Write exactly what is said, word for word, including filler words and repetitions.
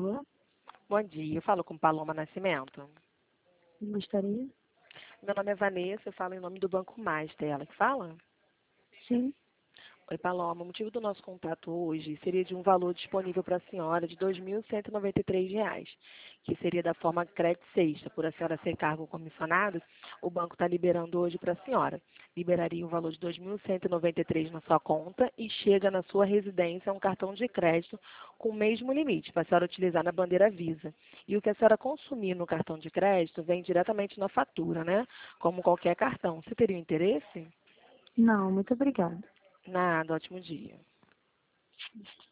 Alô? Bom dia, eu falo com Paloma Nascimento. Gostaria? Meu nome é Vanessa, eu falo em nome do Banco Master. Ela que fala? Sim. Oi, Paloma. O motivo do nosso contato hoje seria de um valor disponível para a senhora de dois mil cento e noventa e três reais, que seria da forma crédito sexta. Por a senhora ser cargo comissionado, o banco está liberando hoje para a senhora. Liberaria o valor de dois mil cento e noventa e três na sua conta e chega na sua residência um cartão de crédito com o mesmo limite para a senhora utilizar na bandeira Visa. E o que a senhora consumir no cartão de crédito vem diretamente na fatura, né? Como qualquer cartão. Você teria interesse? Não, muito obrigada. Nada, ótimo dia.